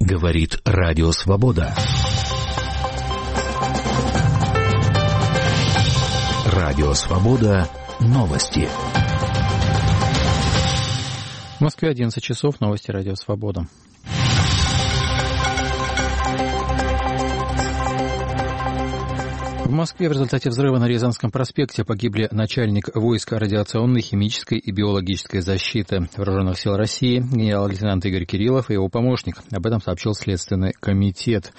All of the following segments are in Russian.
Говорит Радио Свобода. Радио Свобода. Новости. В Москве 11 часов. Новости Радио Свобода. В Москве в результате взрыва на Рязанском проспекте погибли начальник войск радиационной, химической и биологической защиты Вооруженных сил России генерал-лейтенант Игорь Кириллов и его помощник. Об этом сообщил Следственный комитет.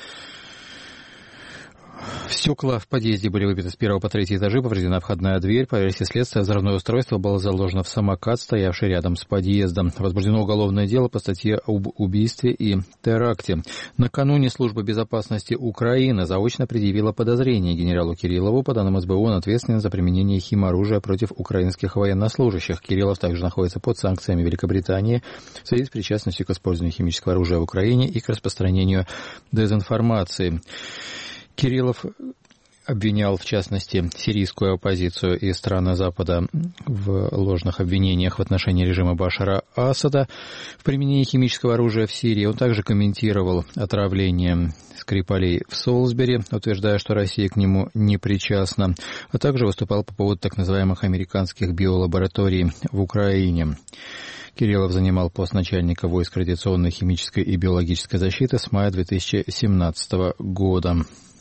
Стекла в подъезде были выбиты с 1 по 3 этажи, повреждена входная дверь. По версии следствия, взрывное устройство было заложено в самокат, стоявший рядом с подъездом. Возбуждено уголовное дело по статье об убийстве и теракте. Накануне Служба безопасности Украины заочно предъявила подозрение генералу Кириллову. По данным СБУ, он ответственен за применение химоружия против украинских военнослужащих. Кириллов также находится под санкциями Великобритании в связи с причастностью к использованию химического оружия в Украине и к распространению дезинформации. Кириллов обвинял, в частности, сирийскую оппозицию и страны Запада в ложных обвинениях в отношении режима Башара Асада в применении химического оружия в Сирии. Он также комментировал отравление Скрипалей в Солсбери, утверждая, что Россия к нему не причастна, а также выступал по поводу так называемых американских биолабораторий в Украине. Кириллов занимал пост начальника войск радиационной, химической и биологической защиты с мая 2017 года.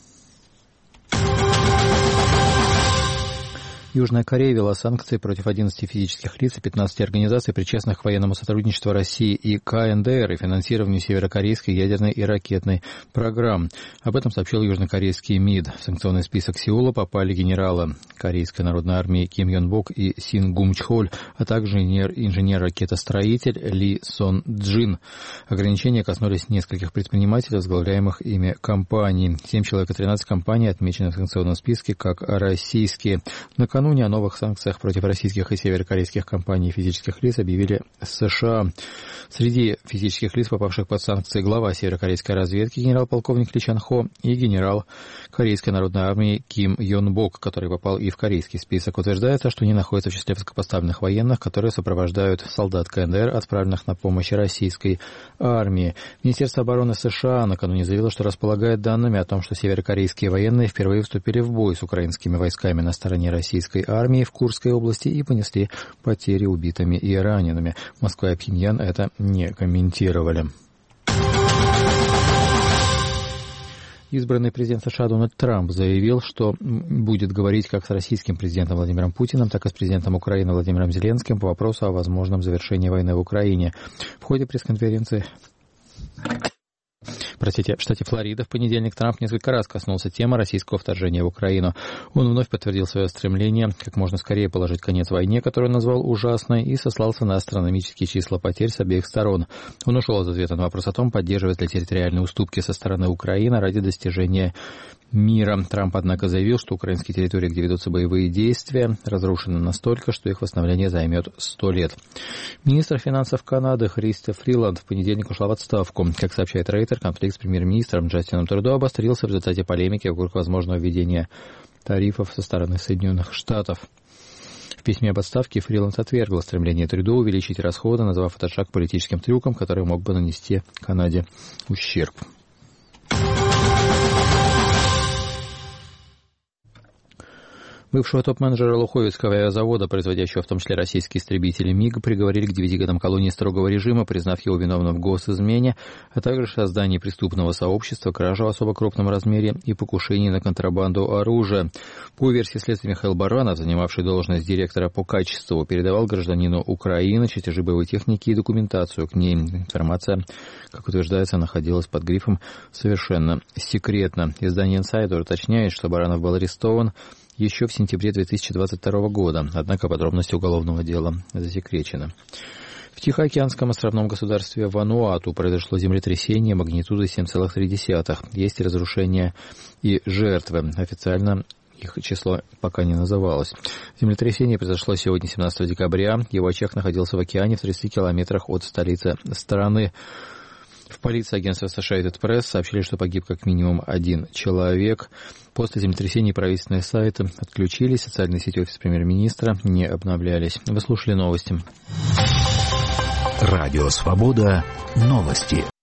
Южная Корея ввела санкции против 11 физических лиц и 15 организаций, причастных к военному сотрудничеству России и КНДР и финансированию северокорейской ядерной и ракетной программ. Об этом сообщил южнокорейский МИД. В санкционный список Сеула попали генералы Корейской народной армии Ким Йон Бок и Син Гум Чхоль, а также инженер-ракетостроитель Ли Сон Джин. Ограничения коснулись нескольких предпринимателей, возглавляемых ими компаний. 7 человек и 13 компаний отмечены в санкционном списке как российские. Накануне о новых санкциях против российских и северокорейских компаний и физических лиц объявили США. Среди физических лиц, попавших под санкции, глава северокорейской разведки генерал-полковник Ли Чан Хо и генерал Корейской народной армии Ким Йон Бок, который попал и в корейский список. Утверждается, что они находятся в числе высокопоставленных военных, которые сопровождают солдат КНДР, отправленных на помощь российской армии. Министерство обороны США накануне заявило, что располагает данными о том, что северокорейские военные впервые вступили в бой с украинскими войсками на стороне российской армии в Курской области и понесли потери убитыми и ранеными. Москва и Пхеньян это не комментировали. Избранный президент США Дональд Трамп заявил, что будет говорить как с российским президентом Владимиром Путиным, так и с президентом Украины Владимиром Зеленским по вопросу о возможном завершении войны в Украине. В ходе пресс-конференции в штате Флорида в понедельник Трамп несколько раз коснулся темы российского вторжения в Украину. Он вновь подтвердил свое стремление как можно скорее положить конец войне, которую он назвал ужасной, и сослался на астрономические числа потерь с обеих сторон. Он ушел от ответа на вопрос о том, поддерживает ли территориальные уступки со стороны Украины ради достижения мира. Трамп, однако, заявил, что украинские территории, где ведутся боевые действия, разрушены настолько, что их восстановление займет 100 лет. Министр финансов Канады Христя Фриланд в понедельник ушла в отставку. Как сообщает Рейтер, конфликт с премьер-министром Джастином Трюдо обострился в результате полемики вокруг возможного введения тарифов со стороны Соединенных Штатов. В письме об отставке Фриланд отвергла стремление Трюдо увеличить расходы, назвав этот шаг политическим трюком, который мог бы нанести Канаде ущерб. Бывшего топ-менеджера Луховицкого авиазавода, производящего в том числе российские истребители МиГ, приговорили к 9 годам колонии строгого режима, признав его виновным в госизмене, а также создании преступного сообщества, краже в особо крупном размере и покушении на контрабанду оружия. По версии следствия, Михаил Баранов, занимавший должность директора по качеству, передавал гражданину Украины чертежи боевой техники и документацию к ней. Информация, как утверждается, находилась под грифом «совершенно секретно». Издание «Инсайдер» уточняет, что Баранов был арестован еще в сентябре 2022 года, однако подробности уголовного дела засекречены. В Тихоокеанском островном государстве Вануату произошло землетрясение магнитудой 7,3. Есть разрушения и жертвы. Официально их число пока не называлось. Землетрясение произошло сегодня, 17 декабря. Его очаг находился в океане в 30 километрах от столицы страны. В полиции агентства Associated Press сообщили, что погиб как минимум 1 человек. После землетрясения правительственные сайты отключились, социальные сети офиса премьер-министра не обновлялись. Вы слушали новости. Радио Свобода. Новости.